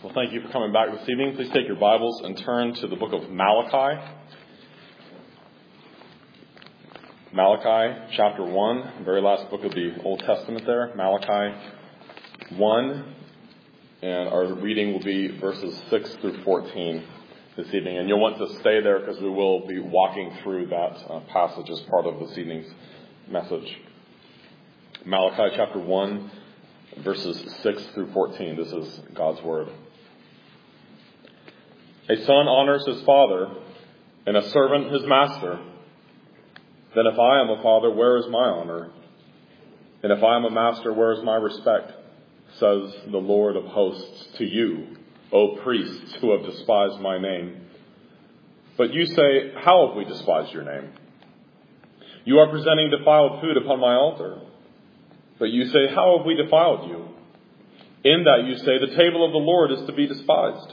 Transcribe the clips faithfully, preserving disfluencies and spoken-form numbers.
Well, thank you for coming back this evening. Please take your Bibles and turn to the book of Malachi. Malachi chapter one, very last book of the Old Testament there. Malachi one, and our reading will be verses six through fourteen this evening. And you'll want to stay there because we will be walking through that uh, passage as part of this evening's message. Malachi chapter one, verses six through fourteen. This is God's word. A son honors his father, and a servant his master. Then if I am a father, where is my honor? And if I am a master, where is my respect? Says the Lord of hosts to you, O priests who have despised my name. But you say, how have we despised your name? You are presenting defiled food upon my altar. But you say, how have we defiled you? In that you say, the table of the Lord is to be despised.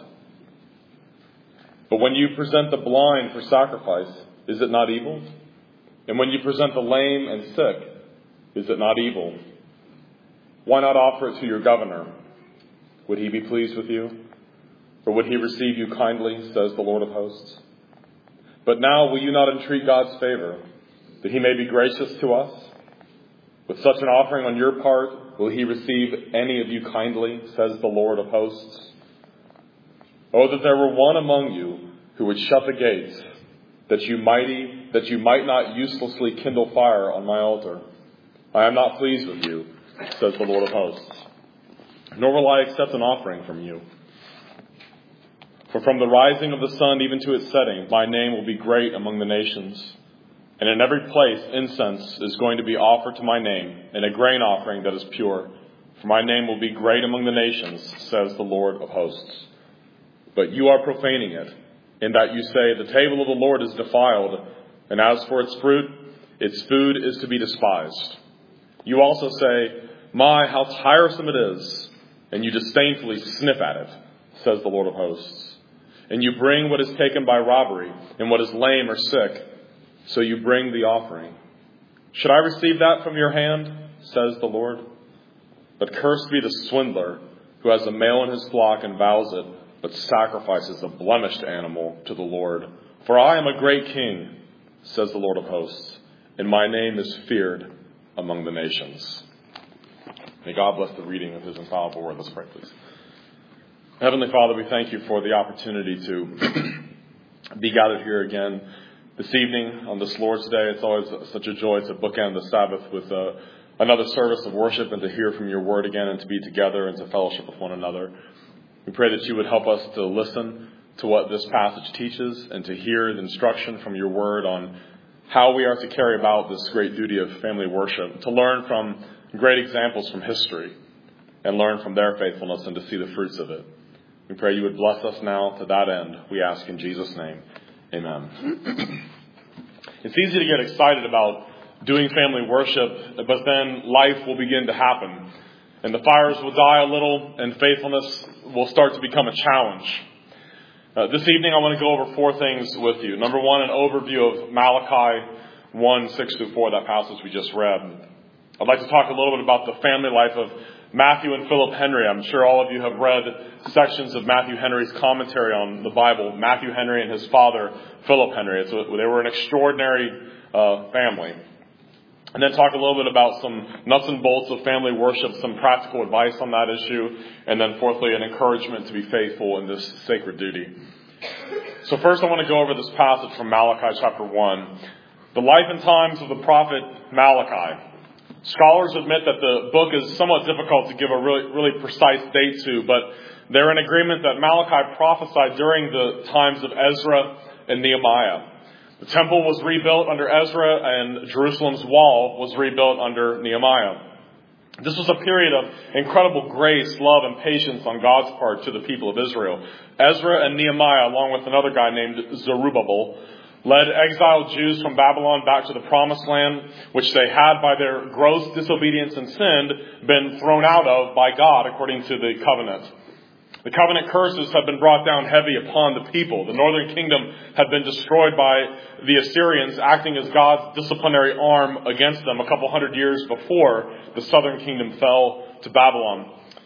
But when you present the blind for sacrifice, is it not evil? And when you present the lame and sick, is it not evil? Why not offer it to your governor? Would he be pleased with you? Or would he receive you kindly, says the Lord of hosts? But now will you not entreat God's favor, that he may be gracious to us? With such an offering on your part, will he receive any of you kindly, says the Lord of hosts? Oh, that there were one among you who would shut the gates, that you mighty, that you might not uselessly kindle fire on my altar. I am not pleased with you, says the Lord of hosts, nor will I accept an offering from you. For from the rising of the sun even to its setting, my name will be great among the nations. And in every place incense is going to be offered to my name, and a grain offering that is pure. For my name will be great among the nations, says the Lord of hosts. But you are profaning it, in that you say, the table of the Lord is defiled, and as for its fruit, its food is to be despised. You also say, my, how tiresome it is, and you disdainfully sniff at it, says the Lord of hosts. And you bring what is taken by robbery, and what is lame or sick, so you bring the offering. Should I receive that from your hand, says the Lord? But cursed be the swindler who has a male in his flock and vows it, but sacrifices a blemished animal to the Lord. For I am a great king, says the Lord of hosts, and my name is feared among the nations. May God bless the reading of his infallible word. Let's pray, please. Heavenly Father, we thank you for the opportunity to be gathered here again this evening on this Lord's Day. It's always such a joy to bookend the Sabbath with uh, another service of worship and to hear from your word again and to be together and to fellowship with one another. We pray that you would help us to listen to what this passage teaches and to hear the instruction from your word on how we are to carry about this great duty of family worship, to learn from great examples from history and learn from their faithfulness and to see the fruits of it. We pray you would bless us now to that end. We ask in Jesus' name. Amen. It's easy to get excited about doing family worship, but then life will begin to happen. And the fires will die a little, and faithfulness will start to become a challenge. Uh, this evening, I want to go over four things with you. Number one, an overview of Malachi one, six through four, that passage we just read. I'd like to talk a little bit about the family life of Matthew and Philip Henry. I'm sure all of you have read sections of Matthew Henry's commentary on the Bible. Matthew Henry and his father, Philip Henry. It's a, they were an extraordinary uh, family. And then talk a little bit about some nuts and bolts of family worship, some practical advice on that issue, and then fourthly, an encouragement to be faithful in this sacred duty. So first I want to go over this passage from Malachi chapter one. The life and times of the prophet Malachi. Scholars admit that the book is somewhat difficult to give a really, really precise date to, but they're in agreement that Malachi prophesied during the times of Ezra and Nehemiah. The temple was rebuilt under Ezra, and Jerusalem's wall was rebuilt under Nehemiah. This was a period of incredible grace, love, and patience on God's part to the people of Israel. Ezra and Nehemiah, along with another guy named Zerubbabel, led exiled Jews from Babylon back to the Promised Land, which they had, by their gross disobedience and sin, been thrown out of by God according to the covenant. The covenant curses had been brought down heavy upon the people. The northern kingdom had been destroyed by the Assyrians, acting as God's disciplinary arm against them a couple hundred years before the southern kingdom fell to Babylon.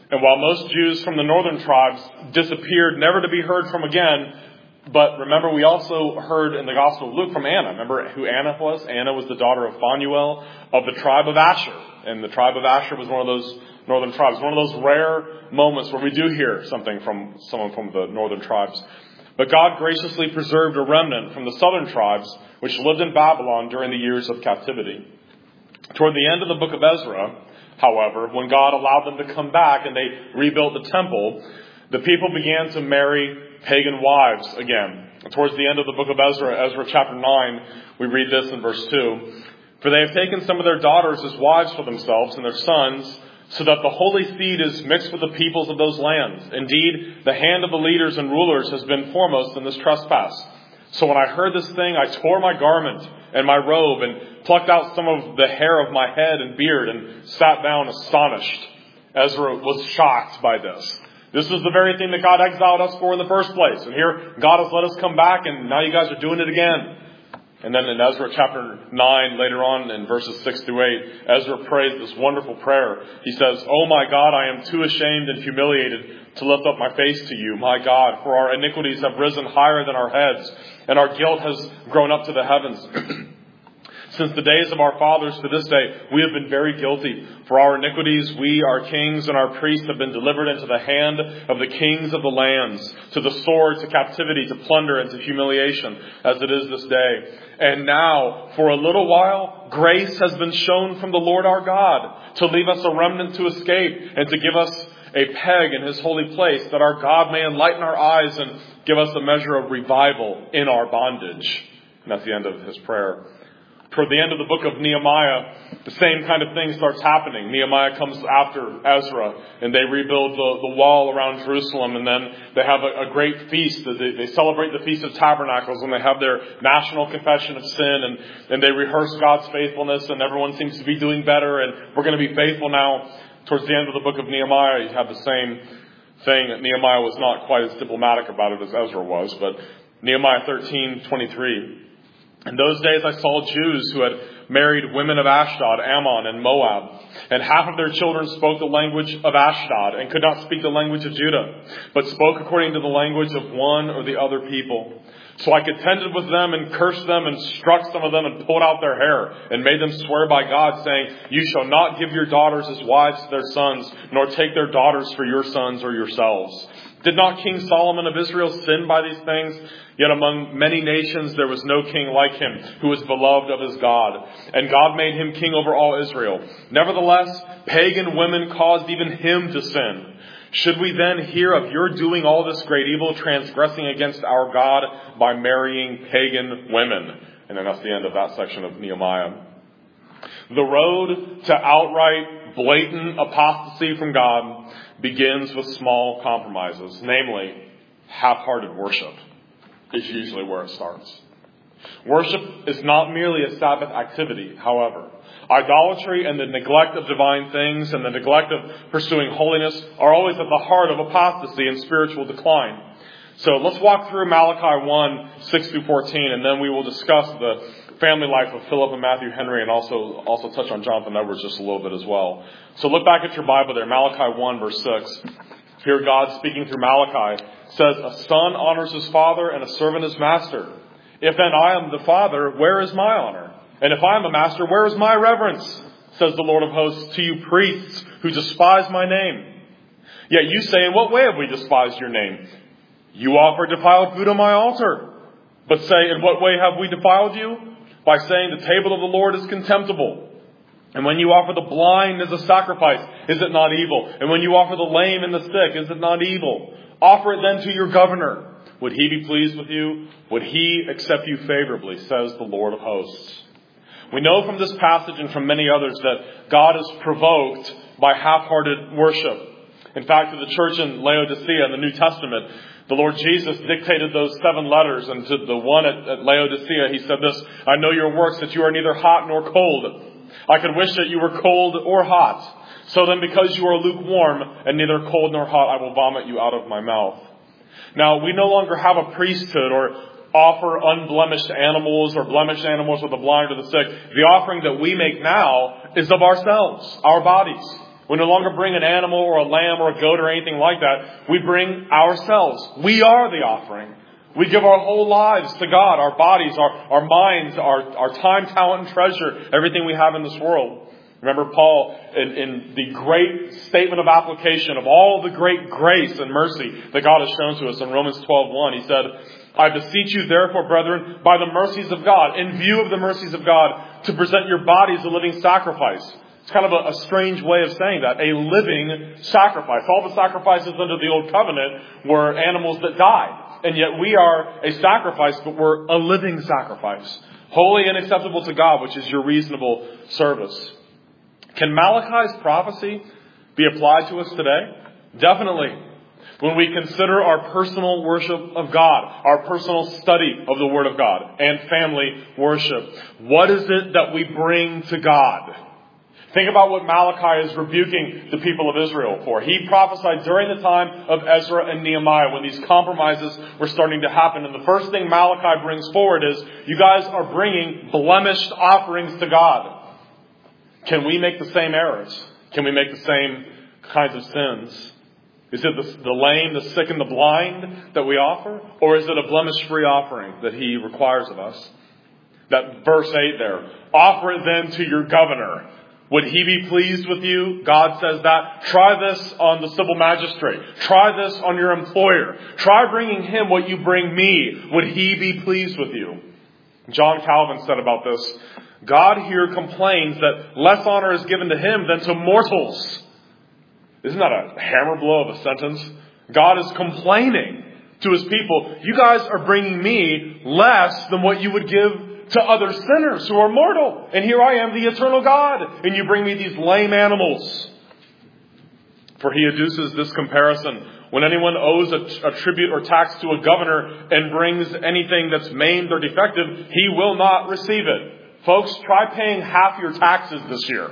And while most Jews from the northern tribes disappeared, never to be heard from again, but remember, we also heard in the Gospel of Luke from Anna. Remember who Anna was? Anna was the daughter of Phanuel of the tribe of Asher. And the tribe of Asher was one of those northern tribes. One of those rare moments where we do hear something from someone from the northern tribes. But God graciously preserved a remnant from the southern tribes, which lived in Babylon during the years of captivity. Toward the end of the book of Ezra, however, when God allowed them to come back and they rebuilt the temple, the people began to marry pagan wives again. Towards the end of the book of Ezra, Ezra chapter nine, we read this in verse two. For they have taken some of their daughters as wives for themselves and their sons, so that the holy seed is mixed with the peoples of those lands. Indeed, the hand of the leaders and rulers has been foremost in this trespass. So when I heard this thing, I tore my garment and my robe and plucked out some of the hair of my head and beard and sat down astonished. Ezra was shocked by this. This was the very thing that God exiled us for in the first place. And here, God has let us come back, and now you guys are doing it again. And then in Ezra chapter nine, later on in verses six through eight, Ezra prays this wonderful prayer. He says, "Oh my God, I am too ashamed and humiliated to lift up my face to you, my God, for our iniquities have risen higher than our heads, and our guilt has grown up to the heavens. Since the days of our fathers to this day, we have been very guilty. For our iniquities, we, our kings, and our priests have been delivered into the hand of the kings of the lands, to the sword, to captivity, to plunder, and to humiliation, as it is this day. And now, for a little while, grace has been shown from the Lord our God, to leave us a remnant to escape, and to give us a peg in his holy place, that our God may enlighten our eyes and give us a measure of revival in our bondage." And that's the end of his prayer. Toward the end of the book of Nehemiah, the same kind of thing starts happening. Nehemiah comes after Ezra, and they rebuild the, the wall around Jerusalem, and then they have a, a great feast. They, they celebrate the Feast of Tabernacles, and they have their national confession of sin, and, and they rehearse God's faithfulness, and everyone seems to be doing better, and we're going to be faithful now. Towards the end of the book of Nehemiah, you have the same thing. Nehemiah was not quite as diplomatic about it as Ezra was, but Nehemiah thirteen twenty-three. "In those days I saw Jews who had married women of Ashdod, Ammon, and Moab. And half of their children spoke the language of Ashdod and could not speak the language of Judah, but spoke according to the language of one or the other people. So I contended with them and cursed them and struck some of them and pulled out their hair and made them swear by God, saying, 'You shall not give your daughters as wives to their sons, nor take their daughters for your sons or yourselves.' Did not King Solomon of Israel sin by these things? Yet among many nations there was no king like him, who was beloved of his God. And God made him king over all Israel. Nevertheless, pagan women caused even him to sin. Should we then hear of your doing all this great evil, transgressing against our God by marrying pagan women?" And then that's the end of that section of Nehemiah. The road to outright, blatant apostasy from God begins with small compromises, namely half-hearted worship is usually where it starts. Worship is not merely a Sabbath activity, however. Idolatry and the neglect of divine things and the neglect of pursuing holiness are always at the heart of apostasy and spiritual decline. So let's walk through Malachi one, six through fourteen, and then we will discuss the family life of Philip and Matthew Henry, and also also touch on Jonathan Edwards just a little bit as well. So look back at your Bible there, Malachi one, verse six. Here God, speaking through Malachi, says, "A son honors his father and a servant his master. If then I am the father, where is my honor? And if I am a master, where is my reverence? Says the Lord of hosts to you priests who despise my name. Yet you say, in what way have we despised your name? You offer defiled food on my altar. But say, in what way have we defiled you? By saying the table of the Lord is contemptible. And when you offer the blind as a sacrifice, is it not evil? And when you offer the lame and the sick, is it not evil? Offer it then to your governor. Would he be pleased with you? Would he accept you favorably, says the Lord of hosts." We know from this passage and from many others that God is provoked by half-hearted worship. In fact, to the church in Laodicea in the New Testament, the Lord Jesus dictated those seven letters, and to the one at, at Laodicea, he said this, "I know your works, that you are neither hot nor cold. I could wish that you were cold or hot. So then, because you are lukewarm and neither cold nor hot, I will vomit you out of my mouth." Now, we no longer have a priesthood or offer unblemished animals or blemished animals for the blind or the sick. The offering that we make now is of ourselves, our bodies. We no longer bring an animal or a lamb or a goat or anything like that. We bring ourselves. We are the offering. We give our whole lives to God, our bodies, our, our minds, our, our time, talent, and treasure, everything we have in this world. Remember Paul in, in the great statement of application of all the great grace and mercy that God has shown to us in Romans twelve one. He said, I beseech you therefore, brethren, by the mercies of God, in view of the mercies of God, to present your bodies a living sacrifice. It's kind of a, a strange way of saying that. A living sacrifice. All the sacrifices under the Old Covenant were animals that died. And yet we are a sacrifice, but we're a living sacrifice. Holy and acceptable to God, which is your reasonable service. Can Malachi's prophecy be applied to us today? Definitely. When we consider our personal worship of God, our personal study of the Word of God, and family worship, what is it that we bring to God? Think about what Malachi is rebuking the people of Israel for. He prophesied during the time of Ezra and Nehemiah when these compromises were starting to happen. And the first thing Malachi brings forward is, you guys are bringing blemished offerings to God. Can we make the same errors? Can we make the same kinds of sins? Is it the, the lame, the sick, and the blind that we offer? Or is it a blemish-free offering that He requires of us? That verse eight there. Offer it then to your governor. Would he be pleased with you? God says that. Try this on the civil magistrate. Try this on your employer. Try bringing him what you bring me. Would he be pleased with you? John Calvin said about this, God here complains that less honor is given to him than to mortals. Isn't that a hammer blow of a sentence? God is complaining to His people, you guys are bringing me less than what you would give to other sinners who are mortal. And here I am, the eternal God, and you bring me these lame animals. For he adduces this comparison. When anyone owes a, a tribute or tax to a governor and brings anything that's maimed or defective, he will not receive it. Folks, try paying half your taxes this year.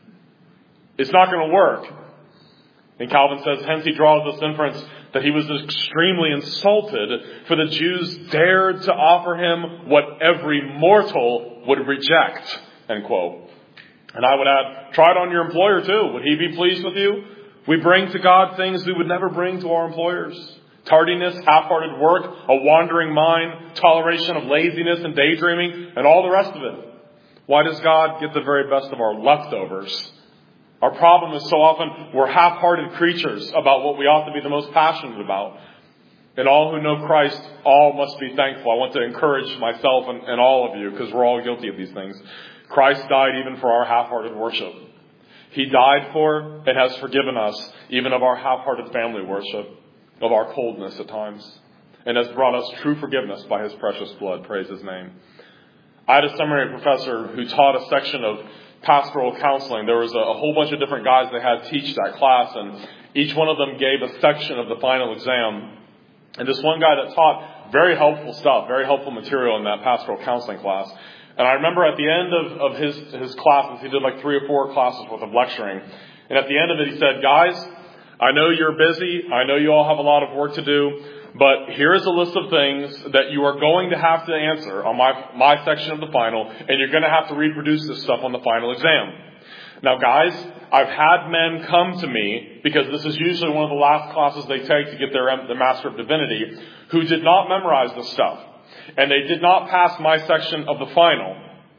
It's not going to work. And Calvin says, hence he draws this inference that he was extremely insulted, for the Jews dared to offer him what every mortal would reject. End quote. And I would add, try it on your employer too. Would he be pleased with you? We bring to God things we would never bring to our employers. Tardiness, half-hearted work, a wandering mind, toleration of laziness and daydreaming, and all the rest of it. Why does God get the very best of our leftovers? Our problem is so often we're half-hearted creatures about what we ought to be the most passionate about. And all who know Christ, all must be thankful. I want to encourage myself and, and all of you, because we're all guilty of these things. Christ died even for our half-hearted worship. He died for and has forgiven us even of our half-hearted family worship, of our coldness at times, and has brought us true forgiveness by His precious blood. Praise His name. I had a seminary professor who taught a section of pastoral counseling. There was a, a whole bunch of different guys they had teach that class, and each one of them gave a section of the final exam. And this one guy that taught very helpful stuff, very helpful material in that pastoral counseling class. And I remember at the end of, of his, his classes, he did like three or four classes worth of lecturing. And at the end of it, he said, guys, I know you're busy. I know you all have a lot of work to do. But here's a list of things that you are going to have to answer on my, my section of the final. And you're going to have to reproduce this stuff on the final exam. Now, guys, I've had men come to me, because this is usually one of the last classes they take to get their the Master of Divinity, who did not memorize this stuff. And they did not pass my section of the final.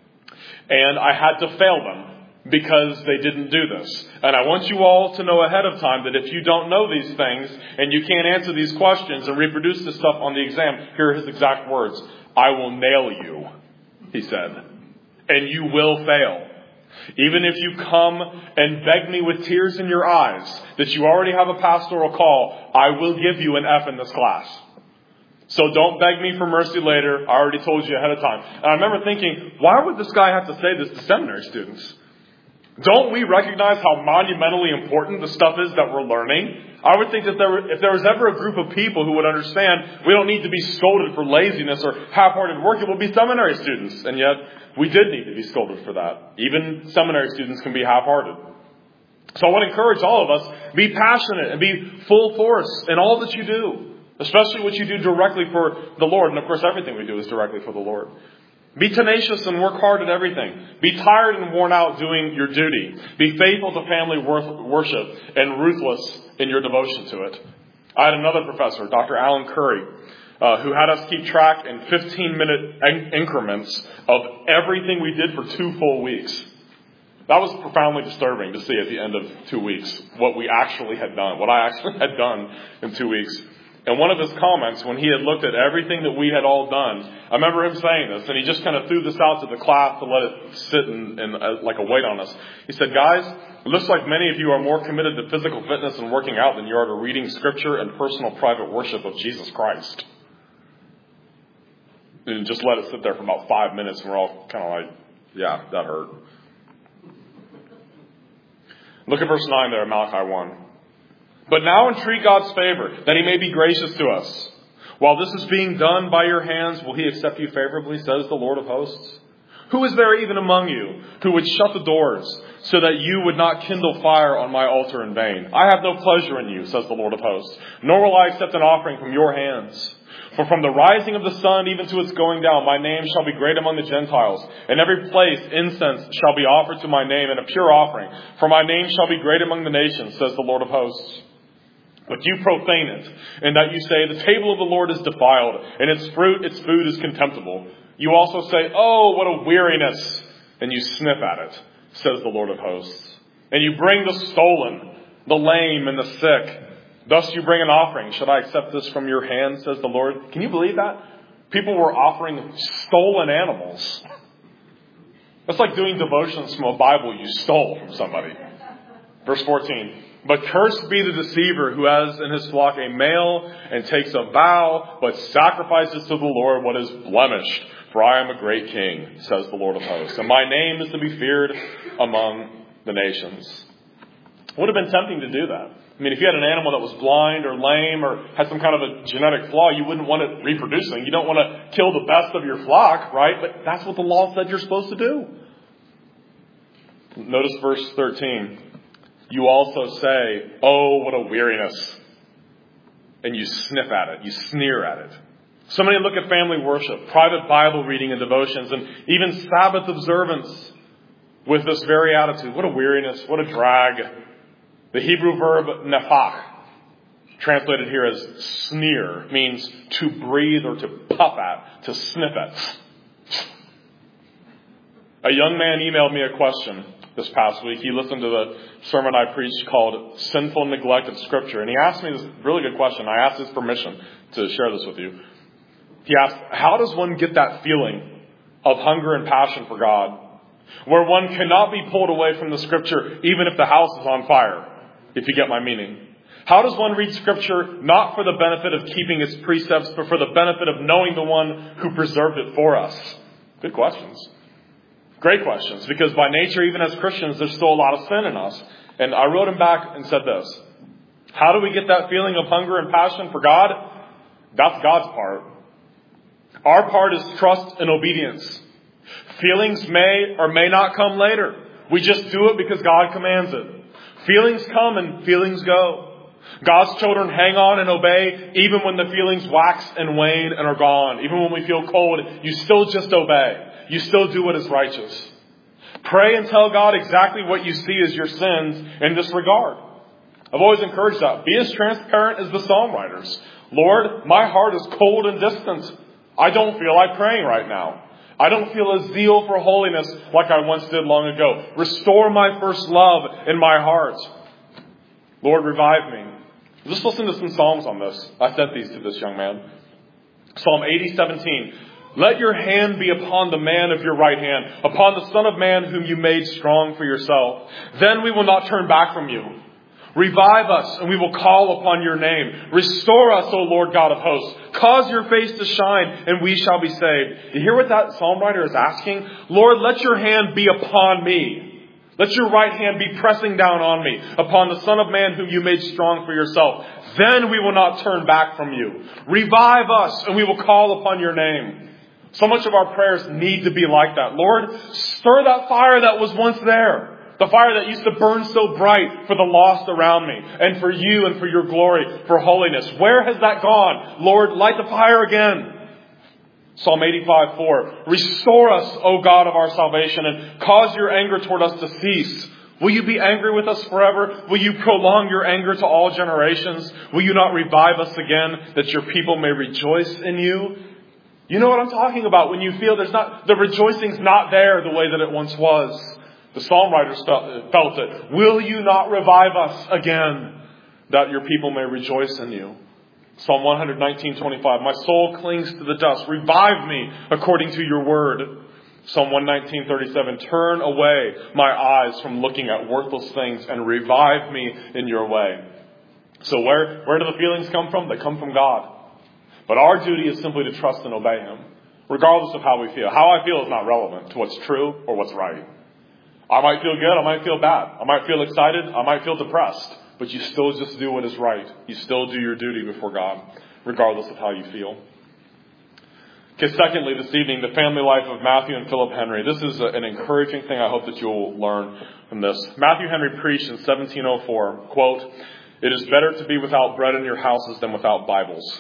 And I had to fail them because they didn't do this. And I want you all to know ahead of time that if you don't know these things and you can't answer these questions and reproduce this stuff on the exam, here are his exact words. I will nail you, he said. And you will fail. Even if you come and beg me with tears in your eyes that you already have a pastoral call, I will give you an F in this class. So don't beg me for mercy later. I already told you ahead of time. And I remember thinking, why would this guy have to say this to seminary students? Don't we recognize how monumentally important the stuff is that we're learning? I would think that there were, if there was ever a group of people who would understand we don't need to be scolded for laziness or half-hearted work, it would be seminary students. And yet, we did need to be scolded for that. Even seminary students can be half-hearted. So I want to encourage all of us, be passionate and be full force in all that you do. Especially what you do directly for the Lord. And of course, everything we do is directly for the Lord. Be tenacious and work hard at everything. Be tired and worn out doing your duty. Be faithful to family worship and ruthless in your devotion to it. I had another professor, Doctor Alan Curry, uh, who had us keep track in fifteen-minute in- increments of everything we did for two full weeks. That was profoundly disturbing to see at the end of two weeks what we actually had done, what I actually had done in two weeks. And one of his comments, when he had looked at everything that we had all done, I remember him saying this, and he just kind of threw this out to the class to let it sit in, in uh, like a weight on us. He said, guys, it looks like many of you are more committed to physical fitness and working out than you are to reading Scripture and personal private worship of Jesus Christ. And just let it sit there for about five minutes, and we're all kind of like, yeah, that hurt. Look at verse nine there, Malachi one. But now entreat God's favor, that he may be gracious to us. While this is being done by your hands, will he accept you favorably, says the Lord of hosts? Who is there even among you who would shut the doors so that you would not kindle fire on my altar in vain? I have no pleasure in you, says the Lord of hosts, nor will I accept an offering from your hands. For from the rising of the sun even to its going down, my name shall be great among the Gentiles. In every place incense shall be offered to my name, and a pure offering. For my name shall be great among the nations, says the Lord of hosts. But you profane it, in that you say, the table of the Lord is defiled, and its fruit, its food is contemptible. You also say, oh, what a weariness, and you sniff at it, says the Lord of hosts. And you bring the stolen, the lame, and the sick. Thus you bring an offering. Should I accept this from your hand, says the Lord? Can you believe that? People were offering stolen animals. That's like doing devotions from a Bible you stole from somebody. Verse fourteen. But cursed be the deceiver who has in his flock a male and takes a vow, but sacrifices to the Lord what is blemished. For I am a great king, says the Lord of hosts, and my name is to be feared among the nations. It would have been tempting to do that. I mean, if you had an animal that was blind or lame or had some kind of a genetic flaw, you wouldn't want it reproducing. You don't want to kill the best of your flock, right? But that's what the law said you're supposed to do. Notice verse thirteen. You also say, oh, what a weariness. And you sniff at it. You sneer at it. So many look at family worship, private Bible reading and devotions, and even Sabbath observance with this very attitude. What a weariness. What a drag. The Hebrew verb nephach, translated here as sneer, means to breathe or to puff at, to sniff at. A young man emailed me a question this past week. He listened to the sermon I preached called Sinful Neglect of Scripture. And he asked me this really good question. I asked his permission to share this with you. He asked, how does one get that feeling of hunger and passion for God, where one cannot be pulled away from the Scripture even if the house is on fire, if you get my meaning? How does one read Scripture not for the benefit of keeping its precepts, but for the benefit of knowing the one who preserved it for us? Good questions. Great questions, because by nature, even as Christians, there's still a lot of sin in us. And I wrote him back and said this. How do we get that feeling of hunger and passion for God? That's God's part. Our part is trust and obedience. Feelings may or may not come later. We just do it because God commands it. Feelings come and feelings go. God's children hang on and obey even when the feelings wax and wane and are gone. Even when we feel cold, you still just obey. You still do what is righteous. Pray and tell God exactly what you see as your sins in this regard. I've always encouraged that. Be as transparent as the psalm writers. Lord, my heart is cold and distant. I don't feel like praying right now. I don't feel a zeal for holiness like I once did long ago. Restore my first love in my heart. Lord, revive me. Just listen to some Psalms on this. I sent these to this young man. Psalm eighty seventeen. Let your hand be upon the man of your right hand, upon the Son of Man whom you made strong for yourself. Then we will not turn back from you. Revive us, and we will call upon your name. Restore us, O Lord God of hosts. Cause your face to shine, and we shall be saved. You hear what that psalm writer is asking? Lord, let your hand be upon me. Let your right hand be pressing down on me, upon the Son of Man whom you made strong for yourself. Then we will not turn back from you. Revive us, and we will call upon your name. So much of our prayers need to be like that. Lord, stir that fire that was once there. The fire that used to burn so bright for the lost around me, and for you and for your glory, for holiness. Where has that gone? Lord, light the fire again. Psalm eighty-five four, restore us, O God of our salvation, and cause your anger toward us to cease. Will you be angry with us forever? Will you prolong your anger to all generations? Will you not revive us again, that your people may rejoice in you? You know what I'm talking about when you feel there's not, the rejoicing's not there the way that it once was. The psalm writers felt it. Will you not revive us again, that your people may rejoice in you? Psalm one nineteen twenty-five, my soul clings to the dust. Revive me according to your word. Psalm one nineteen thirty-seven, turn away my eyes from looking at worthless things and revive me in your way. So where, where do the feelings come from? They come from God. But our duty is simply to trust and obey Him, regardless of how we feel. How I feel is not relevant to what's true or what's right. I might feel good, I might feel bad. I might feel excited, I might feel depressed. But you still just do what is right. You still do your duty before God, regardless of how you feel. Okay, secondly, this evening, the family life of Matthew and Philip Henry. This is a, an encouraging thing I hope that you'll learn from this. Matthew Henry preached in seventeen oh four, quote, it is better to be without bread in your houses than without Bibles.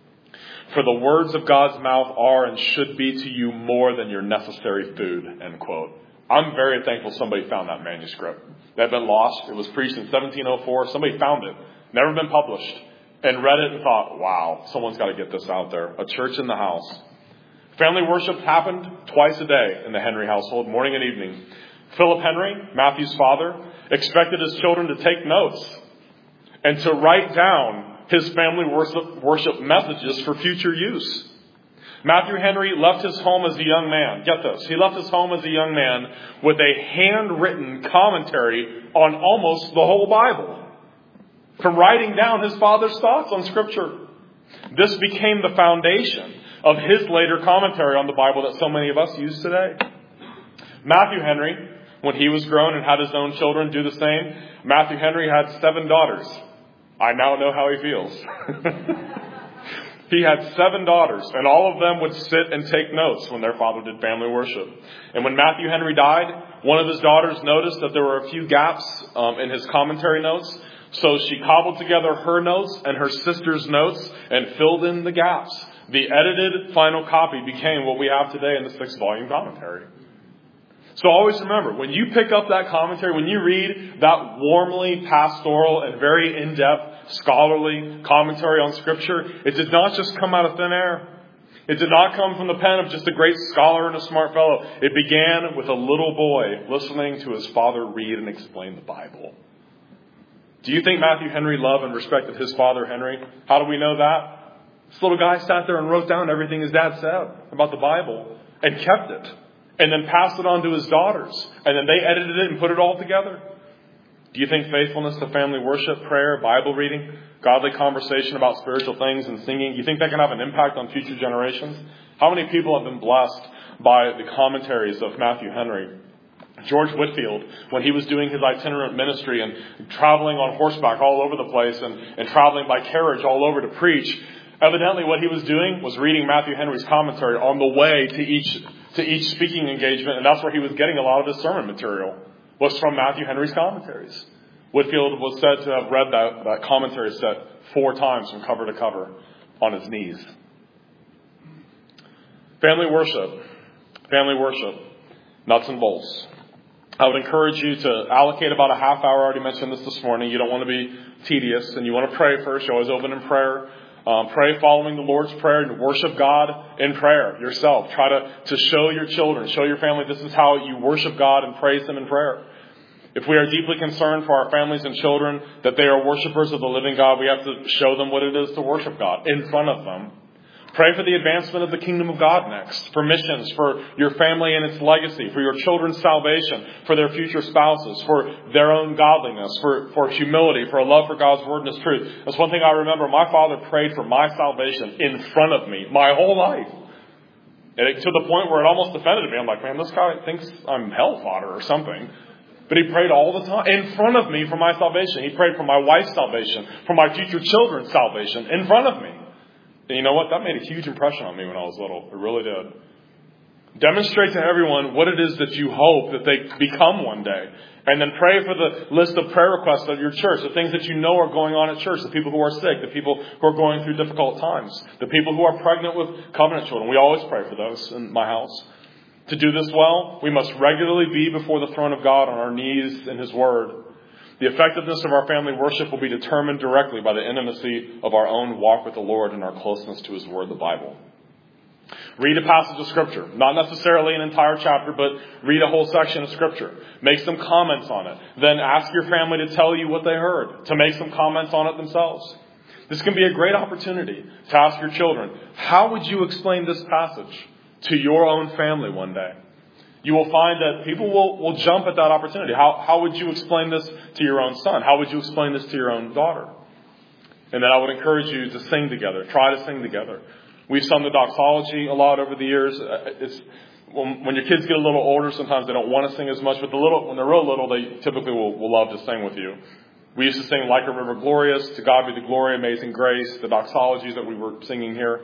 For the words of God's mouth are and should be to you more than your necessary food, end quote. I'm very thankful somebody found that manuscript. That had been lost. It was preached in seventeen oh four. Somebody found it. Never been published. And read it and thought, wow, someone's got to get this out there. A church in the house. Family worship happened twice a day in the Henry household, morning and evening. Philip Henry, Matthew's father, expected his children to take notes and to write down his family worship, worship messages for future use. Matthew Henry left his home as a young man. Get this. He left his home as a young man with a handwritten commentary on almost the whole Bible, from writing down his father's thoughts on Scripture. This became the foundation of his later commentary on the Bible that so many of us use today. Matthew Henry, when he was grown and had his own children do the same, Matthew Henry had seven daughters. I now know how he feels. He had seven daughters, and all of them would sit and take notes when their father did family worship. And when Matthew Henry died, one of his daughters noticed that there were a few gaps um, in his commentary notes. So she cobbled together her notes and her sister's notes and filled in the gaps. The edited final copy became what we have today in the six-volume commentary. So always remember, when you pick up that commentary, when you read that warmly pastoral and very in-depth scholarly commentary on Scripture, it did not just come out of thin air. It did not come from the pen of just a great scholar and a smart fellow. It began with a little boy listening to his father read and explain the Bible. Do you think Matthew Henry loved and respected his father Henry? How do we know that? This little guy sat there and wrote down everything his dad said about the Bible and kept it. And then passed it on to his daughters. And then they edited it and put it all together. Do you think faithfulness to family worship, prayer, Bible reading, godly conversation about spiritual things and singing, you think that can have an impact on future generations? How many people have been blessed by the commentaries of Matthew Henry? George Whitefield, when he was doing his itinerant ministry and traveling on horseback all over the place and, and traveling by carriage all over to preach, evidently what he was doing was reading Matthew Henry's commentary on the way to each to each speaking engagement, and that's where he was getting a lot of his sermon material, was from Matthew Henry's commentaries. Whitefield was said to have read that, that commentary set four times from cover to cover on his knees. Family worship. Family worship. Nuts and bolts. I would encourage you to allocate about a half hour. I already mentioned this this morning. You don't want to be tedious, and you want to pray first. You always open in prayer. Um, pray following the Lord's Prayer and worship God in prayer yourself. Try to, to show your children, show your family this is how you worship God and praise Him in prayer. If we are deeply concerned for our families and children that they are worshipers of the living God, we have to show them what it is to worship God in front of them. Pray for the advancement of the kingdom of God next, for missions, for your family and its legacy, for your children's salvation, for their future spouses, for their own godliness, for, for humility, for a love for God's word and His truth. That's one thing I remember. My father prayed for my salvation in front of me my whole life. And it, to the point where it almost offended me. I'm like, man, this guy thinks I'm hell fodder or something. But he prayed all the time in front of me for my salvation. He prayed for my wife's salvation, for my future children's salvation in front of me. And you know what? That made a huge impression on me when I was little. It really did. Demonstrate to everyone what it is that you hope that they become one day. And then pray for the list of prayer requests of your church, the things that you know are going on at church, the people who are sick, the people who are going through difficult times, the people who are pregnant with covenant children. We always pray for those in my house. To do this well, we must regularly be before the throne of God on our knees in His Word. The effectiveness of our family worship will be determined directly by the intimacy of our own walk with the Lord and our closeness to His Word, the Bible. Read a passage of Scripture. Not necessarily an entire chapter, but read a whole section of Scripture. Make some comments on it. Then ask your family to tell you what they heard, to make some comments on it themselves. This can be a great opportunity to ask your children, how would you explain this passage to your own family one day? You will find that people will, will jump at that opportunity. How, how would you explain this to your own son? How would you explain this to your own daughter? And then I would encourage you to sing together. Try to sing together. We've sung the doxology a lot over the years. It's, when, when your kids get a little older, sometimes they don't want to sing as much. But the little, when they're real little, they typically will, will love to sing with you. We used to sing Like a River Glorious, To God Be the Glory, Amazing Grace, the doxologies that we were singing here.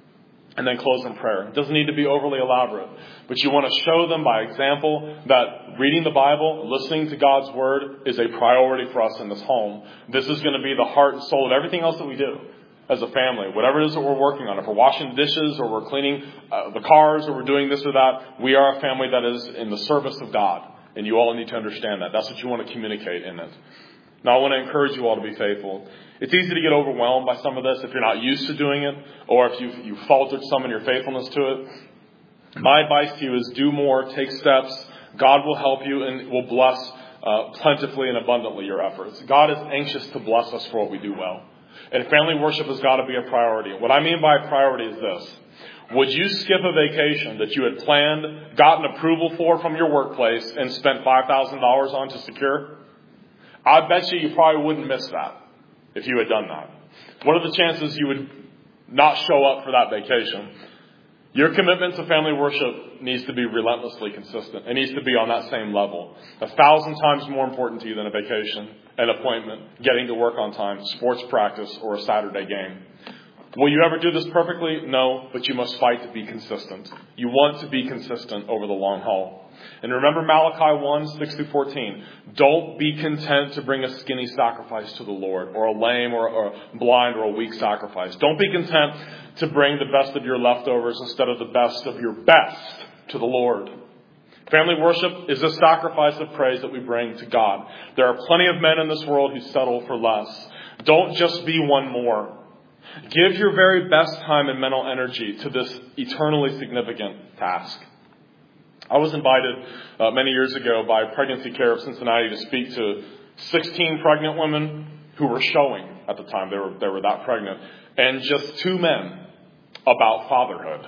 And then close in prayer. It doesn't need to be overly elaborate. But you want to show them by example that reading the Bible, listening to God's Word is a priority for us in this home. This is going to be the heart and soul of everything else that we do as a family. Whatever it is that we're working on. If we're washing dishes or we're cleaning uh, the cars or we're doing this or that, we are a family that is in the service of God. And you all need to understand that. That's what you want to communicate in it. Now I want to encourage you all to be faithful. It's easy to get overwhelmed by some of this if you're not used to doing it or if you've, you've faltered some in your faithfulness to it. My advice to you is do more, take steps. God will help you and will bless uh, plentifully and abundantly your efforts. God is anxious to bless us for what we do well. And family worship has got to be a priority. What I mean by priority is this. Would you skip a vacation that you had planned, gotten approval for from your workplace, and spent five thousand dollars on to secure? I bet you you probably wouldn't miss that if you had done that. What are the chances you would not show up for that vacation? Your commitment to family worship needs to be relentlessly consistent. It needs to be on that same level. A thousand times more important to you than a vacation, an appointment, getting to work on time, sports practice, or a Saturday game. Will you ever do this perfectly? No, but you must fight to be consistent. You want to be consistent over the long haul. And remember Malachi one, six through fourteen. Don't be content to bring a skinny sacrifice to the Lord, or a lame or, or a blind or a weak sacrifice. Don't be content to bring the best of your leftovers instead of the best of your best to the Lord. Family worship is a sacrifice of praise that we bring to God. There are plenty of men in this world who settle for less. Don't just be one more. Give your very best time and mental energy to this eternally significant task. I was invited uh, many years ago by Pregnancy Care of Cincinnati to speak to sixteen pregnant women who were showing at the time. They were, they were that pregnant. And just two men about fatherhood.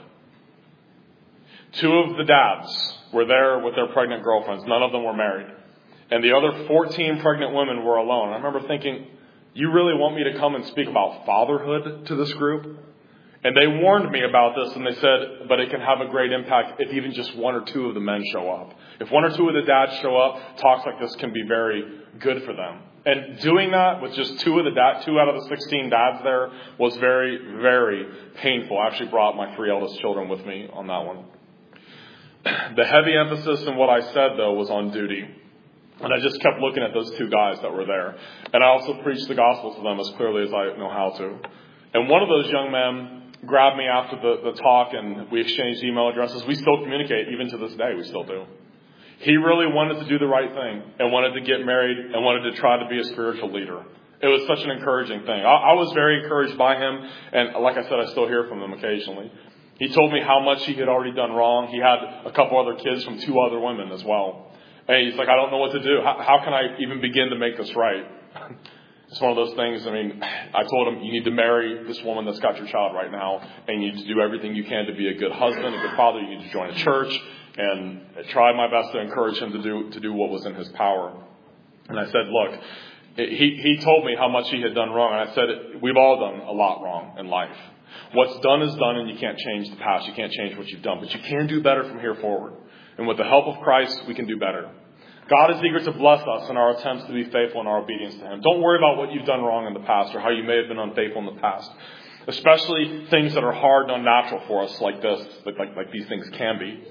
Two of the dads were there with their pregnant girlfriends. None of them were married. And the other fourteen pregnant women were alone. I remember thinking, you really want me to come and speak about fatherhood to this group? And they warned me about this, and they said, but it can have a great impact if even just one or two of the men show up. If one or two of the dads show up, talks like this can be very good for them. And doing that with just two of the dad, two out of the sixteen dads there was very, very painful. I actually brought my three eldest children with me on that one. The heavy emphasis in what I said, though, was on duty. And I just kept looking at those two guys that were there. And I also preached the gospel to them as clearly as I know how to. And one of those young men grabbed me after the, the talk, and we exchanged email addresses. We still communicate, even to this day, we still do. He really wanted to do the right thing and wanted to get married and wanted to try to be a spiritual leader. It was such an encouraging thing. I, I was very encouraged by him, and like I said, I still hear from him occasionally. He told me how much he had already done wrong. He had a couple other kids from two other women as well. And he's like, I don't know what to do. How, how can I even begin to make this right? It's one of those things. I mean, I told him, you need to marry this woman that's got your child right now, and you need to do everything you can to be a good husband, a good father. You need to join a church, and I tried my best to encourage him to do to do what was in his power. And I said, look, he, he told me how much he had done wrong, and I said, we've all done a lot wrong in life. What's done is done, and you can't change the past. You can't change what you've done, but you can do better from here forward. And with the help of Christ, we can do better. God is eager to bless us in our attempts to be faithful in our obedience to Him. Don't worry about what you've done wrong in the past or how you may have been unfaithful in the past. Especially things that are hard and unnatural for us like this, like, like, like these things can be.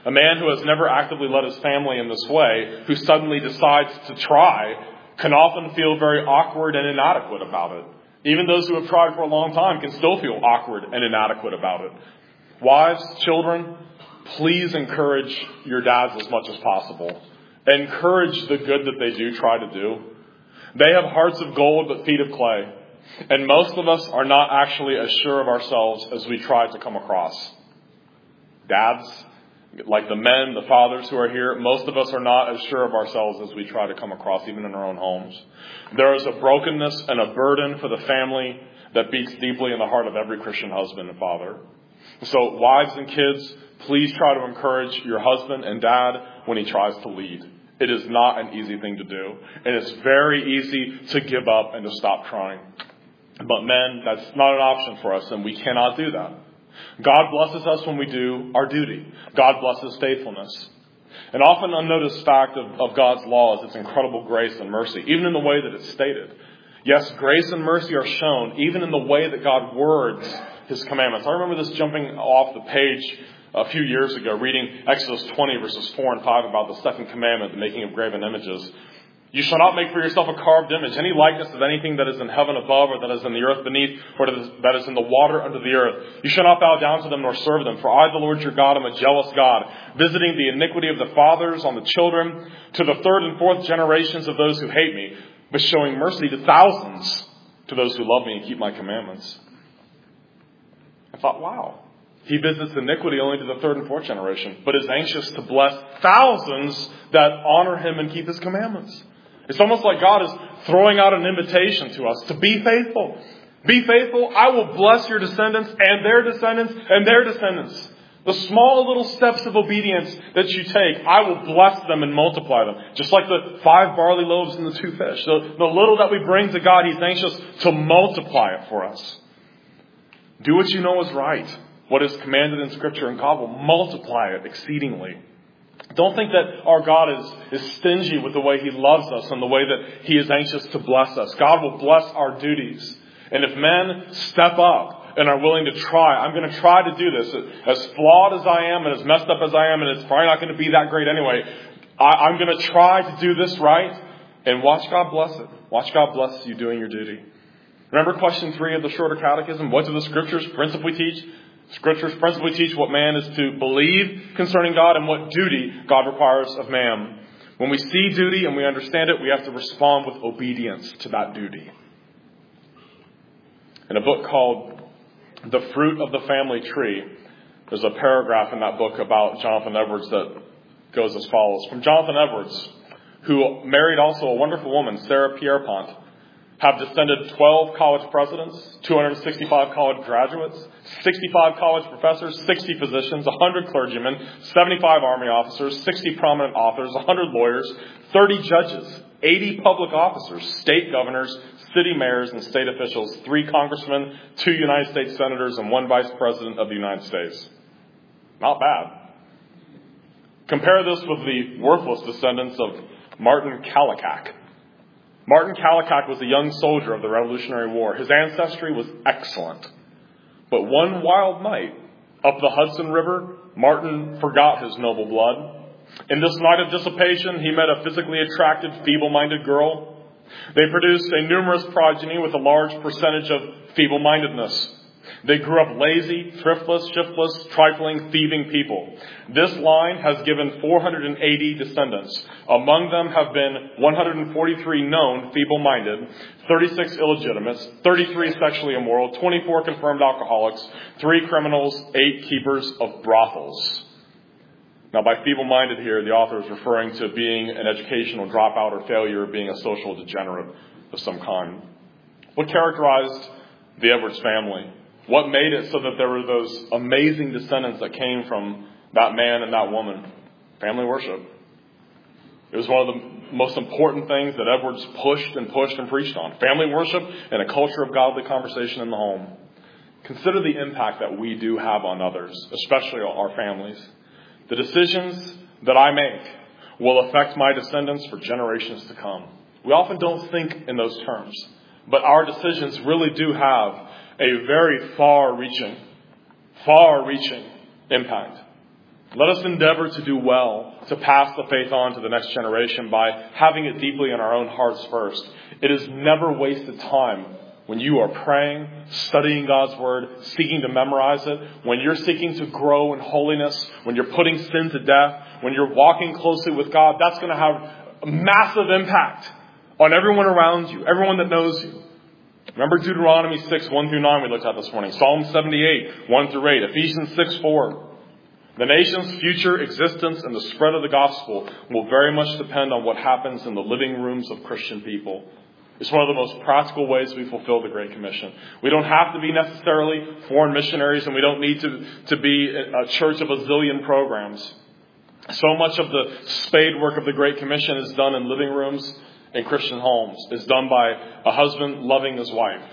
A man who has never actively led his family in this way, who suddenly decides to try, can often feel very awkward and inadequate about it. Even those who have tried for a long time can still feel awkward and inadequate about it. Wives, children, please encourage your dads as much as possible. Encourage the good that they do try to do. They have hearts of gold but feet of clay. And most of us are not actually as sure of ourselves as we try to come across. Dads, like the men, the fathers who are here, most of us are not as sure of ourselves as we try to come across, even in our own homes. There is a brokenness and a burden for the family that beats deeply in the heart of every Christian husband and father. So wives and kids, please try to encourage your husband and dad when he tries to lead. It is not an easy thing to do. And it's very easy to give up and to stop trying. But men, that's not an option for us, and we cannot do that. God blesses us when we do our duty. God blesses faithfulness. An often unnoticed fact of, of God's law is its incredible grace and mercy, even in the way that it's stated. Yes, grace and mercy are shown even in the way that God words His commandments. I remember this jumping off the page a few years ago, reading Exodus twenty, verses four and five about the second commandment, the making of graven images. You shall not make for yourself a carved image, any likeness of anything that is in heaven above, or that is in the earth beneath, or that is in the water under the earth. You shall not bow down to them nor serve them, for I, the Lord your God, am a jealous God, visiting the iniquity of the fathers on the children, to the third and fourth generations of those who hate me, but showing mercy to thousands to those who love me and keep my commandments. I thought, wow. He visits iniquity only to the third and fourth generation, but is anxious to bless thousands that honor Him and keep His commandments. It's almost like God is throwing out an invitation to us to be faithful. Be faithful. I will bless your descendants and their descendants and their descendants. The small little steps of obedience that you take, I will bless them and multiply them. Just like the five barley loaves and the two fish. The, the little that we bring to God, He's anxious to multiply it for us. Do what you know is right. What is commanded in Scripture, and God will multiply it exceedingly. Don't think that our God is, is stingy with the way He loves us and the way that He is anxious to bless us. God will bless our duties. And if men step up and are willing to try, I'm going to try to do this. As flawed as I am and as messed up as I am, and it's probably not going to be that great anyway, I, I'm going to try to do this right, and watch God bless it. Watch God bless you doing your duty. Remember question three of the Shorter Catechism? What do the Scriptures principally teach? Scriptures principally teach what man is to believe concerning God and what duty God requires of man. When we see duty and we understand it, we have to respond with obedience to that duty. In a book called The Fruit of the Family Tree, there's a paragraph in that book about Jonathan Edwards that goes as follows. From Jonathan Edwards, who married also a wonderful woman, Sarah Pierpont, have descended twelve college presidents, two hundred sixty-five college graduates, sixty-five college professors, sixty physicians, one hundred clergymen, seventy-five army officers, sixty prominent authors, one hundred lawyers, thirty judges, eighty public officers, state governors, city mayors, and state officials, three congressmen, two United States senators, and one vice president of the United States. Not bad. Compare this with the worthless descendants of Martin Kallikak. Martin Kallikak was a young soldier of the Revolutionary War. His ancestry was excellent. But one wild night, up the Hudson River, Martin forgot his noble blood. In this night of dissipation, he met a physically attractive, feeble-minded girl. They produced a numerous progeny with a large percentage of feeble-mindedness. They grew up lazy, thriftless, shiftless, trifling, thieving people. This line has given four hundred eighty descendants. Among them have been one hundred forty-three known feeble-minded, thirty-six illegitimates, thirty-three sexually immoral, twenty-four confirmed alcoholics, three criminals, eight keepers of brothels. Now, by feeble-minded here, the author is referring to being an educational dropout or failure, being a social degenerate of some kind. What characterized the Edwards family? What made it so that there were those amazing descendants that came from that man and that woman? Family worship. It was one of the most important things that Edwards pushed and pushed and preached on. Family worship and a culture of godly conversation in the home. Consider the impact that we do have on others, especially our families. The decisions that I make will affect my descendants for generations to come. We often don't think in those terms, but our decisions really do have a very far-reaching, far-reaching impact. Let us endeavor to do well, to pass the faith on to the next generation by having it deeply in our own hearts first. It is never wasted time when you are praying, studying God's Word, seeking to memorize it, when you're seeking to grow in holiness, when you're putting sin to death, when you're walking closely with God. That's going to have a massive impact on everyone around you, everyone that knows you. Remember Deuteronomy six, one through nine we looked at this morning. Psalm seventy-eight, one through eight. Ephesians six, four. The nation's future existence and the spread of the gospel will very much depend on what happens in the living rooms of Christian people. It's one of the most practical ways we fulfill the Great Commission. We don't have to be necessarily foreign missionaries, and we don't need to, to be a church of a zillion programs. So much of the spade work of the Great Commission is done in living rooms in Christian homes. It's done by a husband loving his wife.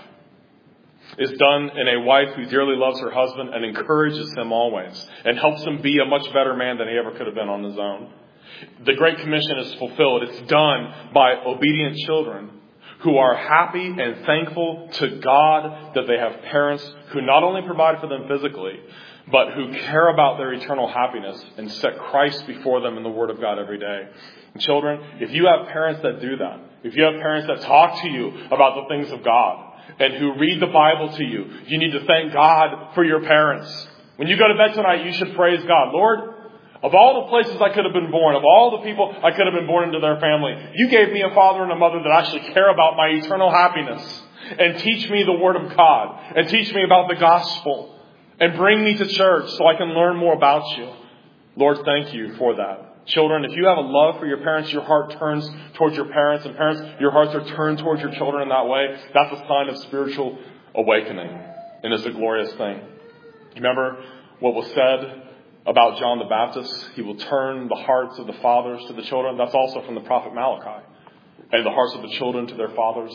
Is done in a wife who dearly loves her husband and encourages him always and helps him be a much better man than he ever could have been on his own. The Great Commission is fulfilled. It's done by obedient children who are happy and thankful to God that they have parents who not only provide for them physically, but who care about their eternal happiness and set Christ before them in the Word of God every day. And children, if you have parents that do that, if you have parents that talk to you about the things of God, and who read the Bible to you, you need to thank God for your parents. When you go to bed tonight, you should praise God. Lord, of all the places I could have been born, of all the people I could have been born into their family, you gave me a father and a mother that actually care about my eternal happiness and teach me the Word of God and teach me about the gospel and bring me to church so I can learn more about you. Lord, thank you for that. Children, if you have a love for your parents, your heart turns towards your parents, and parents, your hearts are turned towards your children in that way. That's a sign of spiritual awakening, and it's a glorious thing. Remember what was said about John the Baptist? He will turn the hearts of the fathers to the children. That's also from the prophet Malachi. And the hearts of the children to their fathers.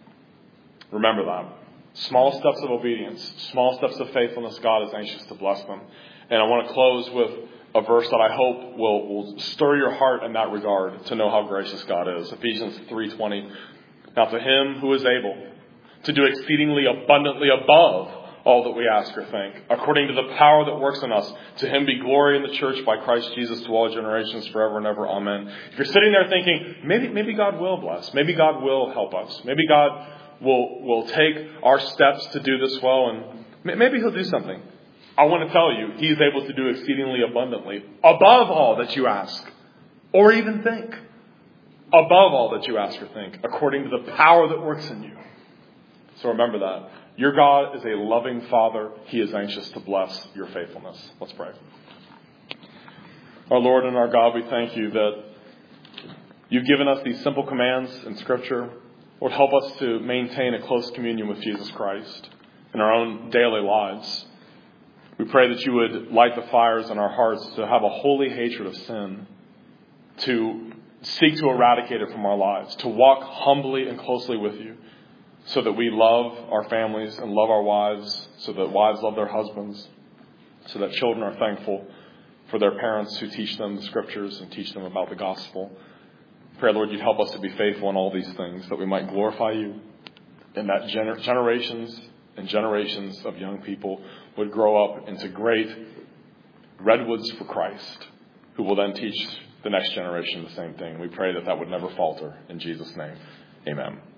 Remember that. Small steps of obedience, small steps of faithfulness, God is anxious to bless them. And I want to close with a verse that I hope will, will stir your heart in that regard to know how gracious God is. Ephesians three twenty. Now to him who is able to do exceedingly abundantly above all that we ask or think, according to the power that works in us, to him be glory in the church by Christ Jesus to all generations forever and ever. Amen. If you're sitting there thinking, maybe, maybe God will bless, maybe God will help us, maybe God will, will take our steps to do this well, and maybe he'll do something. I want to tell you, he is able to do exceedingly abundantly, above all that you ask, or even think. Above all that you ask or think, according to the power that works in you. So remember that. Your God is a loving Father. He is anxious to bless your faithfulness. Let's pray. Our Lord and our God, we thank you that you've given us these simple commands in Scripture. Lord, help us to maintain a close communion with Jesus Christ in our own daily lives. We pray that you would light the fires in our hearts to have a holy hatred of sin, to seek to eradicate it from our lives, to walk humbly and closely with you so that we love our families and love our wives, so that wives love their husbands, so that children are thankful for their parents who teach them the Scriptures and teach them about the gospel. Pray, Lord, you'd help us to be faithful in all these things, that we might glorify you, and that gener- generations and generations of young people would grow up into great redwoods for Christ, who will then teach the next generation the same thing. We pray that that would never falter. In Jesus' name, amen.